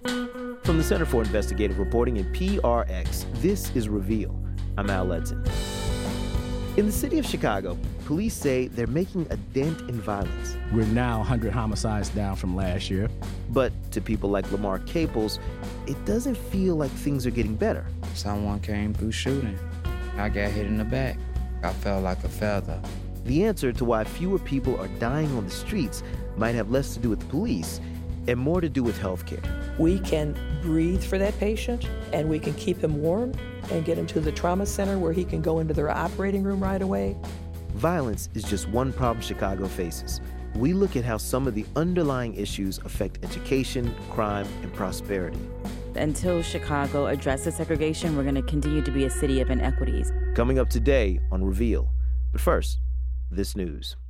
From the Center for Investigative Reporting and PRX, this is Reveal. I'm Al Letson. In the city of Chicago, police say they're making a dent in violence. We're now 100 homicides down from last year. But to people like Lamar Caples, it doesn't feel like things are getting better. Someone came through shooting. I got hit in the back. I felt like a feather. The answer to why fewer people are dying on the streets might have less to do with the police and more to do with healthcare. We can breathe for that patient, and we can keep him warm and get him to the trauma center where he can go into their operating room right away. Violence is just one problem Chicago faces. We look at how some of the underlying issues affect education, crime, and prosperity. Until Chicago addresses segregation, we're going to continue to be a city of inequities. Coming up today on Reveal. But first, this news.